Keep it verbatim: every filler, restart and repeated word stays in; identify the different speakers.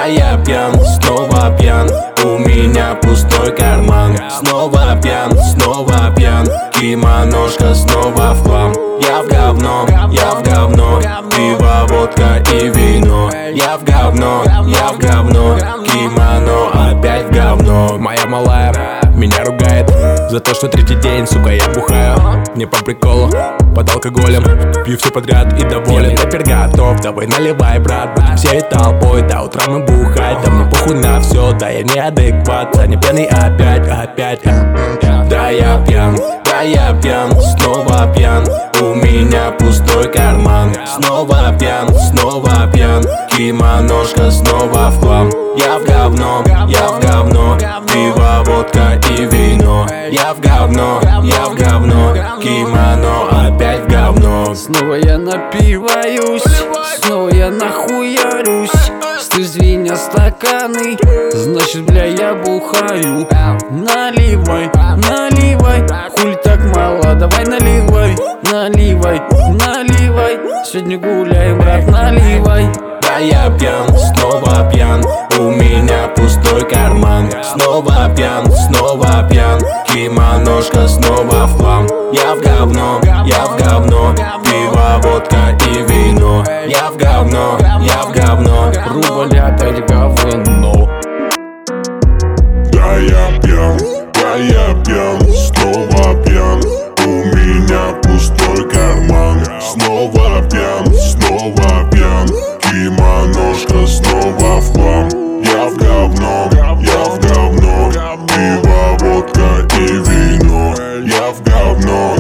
Speaker 1: Да я пьян, снова пьян, у меня пустой карман. Снова пьян, снова пьян, кимоношка снова в хлам. Я в говно, я в говно, пиво, водка и вино. Я в говно, я в говно, кимоно опять в говно.
Speaker 2: Моя малая меня ругает за то, что третий день, сука, я бухаю. Не по приколу, под алкоголем, пью все подряд и доволен. Рэпер готов, давай наливай, брат, будем всей толпой до утра мы бухать. Да мне похуй на все, да я неадекват, не пьяный опять, опять.
Speaker 1: Да я пьян, да я пьян, снова пьян, у меня пустой карман. Снова пьян, снова пьян, кимоношка снова в хлам. Я в говно, я в говно, пиво, водка и вино. Я в говно, я в говно, кимоно опять в говно.
Speaker 3: Снова я напиваюсь, снова я нахуярюсь. Стызвиня стаканы, значит, бля, я бухаю. Наливай, наливай, хули так мало, давай наливай, наливай, наливай. Сегодня гуляем, брат, наливай.
Speaker 1: Да я пьян, снова пьян, у меня пустой карман. Снова пьян, снова пьян, кимоношка снова в хлам. Я в говно, я в говно, пиво, водка и вино. Я в говно, я в говно,
Speaker 3: Рубль опять говно.
Speaker 4: Да я пьян, да я пьян, снова пьян, у меня пустой карман. Снова пьян, снова пьян, кимоношка снова в хлам. Я в говно, я в говно, пиво, водка и вино. Я в говно.